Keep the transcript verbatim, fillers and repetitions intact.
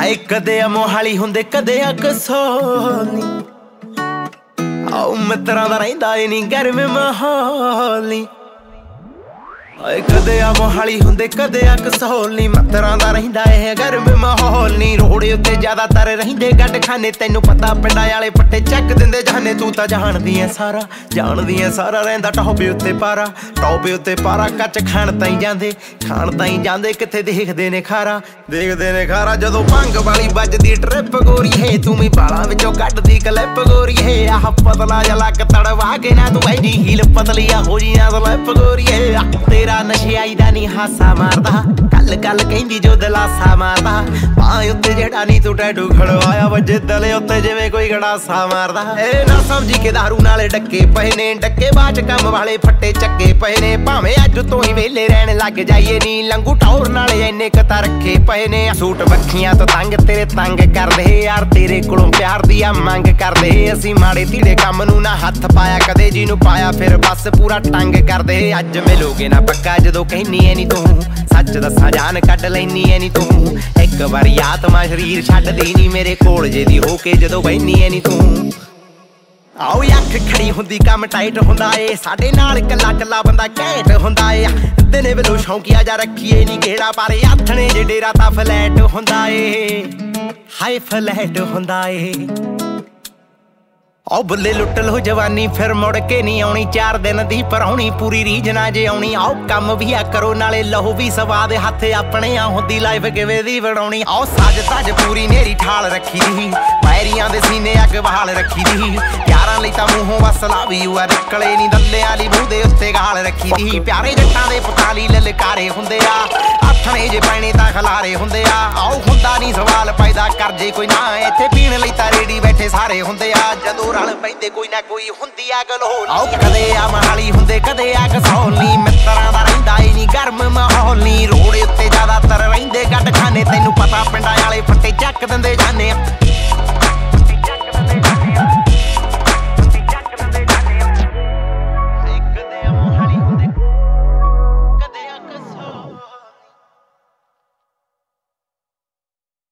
ਹਾਏ ਕਦੇ ਆ ਮੋਹਾਲੀ ਹੁੰਦੇ ਕਦੇ ਆ ਕਸੋਲੀ ਆਉ ਮਿੱਤਰਾਂ ਦਾ ਰਹਿੰਦਾ ਏ ਨੀ ਗਰਮ ਮਾਹੌਲ ਨੀ ਹਾਏ ਕਦੇ ਆ ਮੋਹਾਲੀ ਹੁੰਦੇ ਕਦੇ ਆ ਕਸੋਲ ਨੀ ਮਿੱਤਰਾਂ ਦਾ ਰਹਿੰਦਾ ਏ ਗਰਮ ਮਾਹੌਲ ਨੀ ਰੋੜੇ ਉੱਤੇ ਜ਼ਿਆਦਾਤਰ ਰਹਿੰਦੇ ਗੱਡ ਖਾਨੇ ਤੈਨੂੰ ਪਤਾ ਪਿੰਡਾਂ ਵਾਲੇ ਪੱਟੇ ਚੱਕ ਦਿੰਦੇ ਜਾਨੇ ਤੂੰ ਤਾਂ ਜਾਣਦੀ ਐ ਸਾਰਾ ਜਾਣਦੀ ਐ ਸਾਰਾ ਰਹਿੰਦਾ ਟੌਪੇ ਉੱਤੇ ਪਾਰਾ ਟੌਪੇ ਉੱਤੇ ਪਾਰਾ ਕੱਚ ਖਾਣ ਤਾਈਂ ਜਾਂਦੇ ਖਾਣ ਤਾਈਂ ਜਾਂਦੇ ਕਿੱਥੇ ਦੇਖਦੇ ਨੇ ਖਾਰਾ ਦੇਖਦੇ ਨੇ ਖਾਰਾ ਜਦੋਂ ਭੰਗ ਵਾਲੀ ਵੱਜਦੀ ਟ੍ਰਿਪ ਗੋਰੀ ਹੈ ਤੂੰ ਵੀ ਬਾਲਾਂ ਵਿੱਚੋਂ ਕੱਢਦੀ ਕਲਿੱਪ ਗੋਰੀ ਹੈ ਆਹ ਪਤਲਾ ਜਿਹਾ ਲੱਕ ਤੜਵਾ ਕੇ ਨਾ ਤੂੰ ਐਨੀ ਹੀਲ ਪਤਲੀ ਆ ਹੋ ਜੀਆਂ ਸਲਿੱਪ ਗੋਰੀ ਹੈ ਤੇਰਾ ਨਸ਼ਿਆਈ ਦਾ ਨੀ ਹਾਸਾ ਮਾਰਦਾ ਕੱਲ ਕੱਲ ਕਹਿੰਦੀ ਜੋ ਦਲਾਸਾ ਮਾਰਦਾ ਬਾਹ ਉੱਤੇ ਜਿਹੜਾ ਨੀ ਤੂੰ ਟੈਟੂ ਖੜਵਾਇਆ ਵੱਜੇ ਦਲੇ ਉੱਤੇ ਜਿਵੇਂ ਕੋਈ ਗੜਾਸਾ ਮਾਰਦਾ ਇਹ ਨਾ ਸਮਝੀ ਕਿ ਦਾਰੂ ਨਾਲੇ ਡੱਕੇ ਪਏ ਨੇ ਡੱਕੇ ਬਾਅਦ ਕੰਮ ਵਾਲੇ ਫੱਟੇ ਚੱਕੇ ਪਏ ਨੇ ਭਾਵੇਂ ਅੱਜ ਤੋਂ ਹੀ ਵੇਲੇ ਰਹਿਣ ਲੱਗ ਜਾਈਏ ਨੀ ਲੰਗੂ ਟੌਰ ਨਾਲੇ ਇੰਨੇ ਕਤਾ ਰੱਖੇ ਪਏ ਨੇ ਸੂਟ ਵੱਖੀਆਂ ਤੋਂ ਤੰਗ ਤੇਰੇ ਤੰਗ ਕਰਦੇ ਯਾਰ ਤੇਰੇ ਕੋਲੋਂ ਪਿਆਰ ਦੀ ਆ ਮੰਗ ਕਰਦੇ ਅਸੀਂ ਮਾੜੇ ਧੀੜੇ ਕੰਮ ਨੂੰ ਨਾ ਹੱਥ ਪਾਇਆ ਕਦੇ ਜਿਹਨੂੰ ਪਾਇਆ ਫਿਰ ਬਸ ਪੂਰਾ ਟੰਗ ਕਰਦੇ ਅੱਜ ਮਿਲੋਗੇ ਨਾ ਪੱਕਾ ਜਦੋਂ ਕਹਿਨੀ ਐ ਨੀ ਤੂੰ ਸੱਚ ਦੱਸਾਂ ਜਾਨ ਕੱਢ ਲੈਨੀ ਐ ਨੀ ਤੂੰ ਇੱਕ ਵਾਰੀ ਆਤਮਾ ਸਰੀਰ ਛੱਡਦੀ ਨੀ ਮੇਰੇ ਕੋਲ ਜੇ ਦੀ ਹੋ ਕੇ ਜਦੋਂ ਬੈਨੀ ਐ ਨੀ ਤੂੰ ਆਓ ਅੱਖ ਖੜੀ ਹੁੰਦੀ ਕੰਮ ਟਾਈਟ ਹੁੰਦਾ ਏ ਸਾਡੇ ਨਾਲ ਕੱਲਾ ਕੱਲਾ ਬੰਦਾ ਘੈਂਟ ਹੁੰਦਾ ਏ ਦਿਨੇ ਵੇਲੋਂ ਸ਼ੌਂਕੀਆ ਜਾ ਰੱਖੀਏ ਨੀ ਕਿਹੜਾ ਪਾਰੇ ਆਥਣੇ ਜੇ ਡੇਰਾ ਤਾਂ ਫਲੈਟ ਹੁੰਦਾ ਏ ਹਾਈ ਫਲੈਟ ਹੁੰਦਾ ਏ ਆਓ ਬੱਲੇ ਲੁੱਟ ਲੋ ਜਵਾਨੀ ਫਿਰ ਮੁੜ ਕੇ ਨਹੀਂ ਆਉਣੀ ਚਾਰ ਦਿਨ ਦੀ ਪਰਾਉਣੀ ਪੂਰੀ ਰੀਝ ਨਾ ਜੇ ਆਉਣੀ ਆਓ ਕੰਮ ਵੀ ਆ ਕਰੋ ਨਾਲੇ ਲਹੂ ਵੀ ਸਵਾਦ ਹੱਥ ਆਪਣੇ ਆ ਹੁੰਦੀ ਲਾਈਫ ਕਿਵੇਂ ਦੀ ਬਣਾਉਣੀ ਆਓ ਸੱਜ ਧੱਜ ਪੂਰੀ ਨੇਰੀ ਠਾਲ ਰੱਖੀ ਦੀ ਪੈਰੀਆਂ ਦੇ ਸੀਨੇ ਅੱਗ ਬਹਾਲ ਰੱਖੀ ਦੀ ਯਾਰਾਂ ਲਈ ਤਾਂ ਮੂੰਹੋਂ ਬਸ ਲਾਵੀ ਆ ਨਿਕਲੇ ਨੀ ਦੱਲਿਆਂ ਲਈ ਮੂੰਹ ਦੇ ਉੱਤੇ ਗਾਲ ਰੱਖੀ ਦੀ ਪਿਆਰੇ ਜੱਟਾਂ ਦੇ ਪਤਾਲੀ ਲਲਕਾਰੇ ਹੁੰਦੇ ਆ ਆਥਣੇ ਜੇ ਪੈਣੇ ਤਾਂ ਖਲਾਰੇ ਹੁੰਦੇ ਆ ਆਓ ਹੁੰਦਾ ਨਹੀਂ ਸਵਾਲ ਪੈਦਾ ਕਰ ਜੇ ਕੋਈ ਨਾ ਇੱਥੇ ਪੀਣ ਲਈ ਤਾਂ ਰੇੜੀ ਬੈਠੇ ਸਾਰੇ ਹੁੰਦੇ ਆ ਜਦੋਂ ਰਲ ਪੈਂਦੇ ਕੋਈ ਨਾ ਕੋਈ ਹੁੰਦੀ ਆ ਗਲੋਲ ਆਓ ਕਦੇ ਆ ਮਹਾਲੀ ਹੁੰਦੇ ਕਦੇ ਆ ਕਸੌਲ ਨੀ ਮਿੱਤਰਾਂ ਦਾ ਰਹਿੰਦਾ ਏ ਨੀ ਗਰਮ ਮਾਹੌਲ ਨੀ ਰੋੜੇ ਉੱਤੇ ਜ਼ਿਆਦਾਤਰ ਰਹਿੰਦੇ ਗੱਡ ਖਾਨੇ ਤੈਨੂੰ ਪਤਾ ਪਿੰਡਾਂ ਵਾਲੇ ਫੱਟੇ ਚੱਕ ਦਿੰਦੇ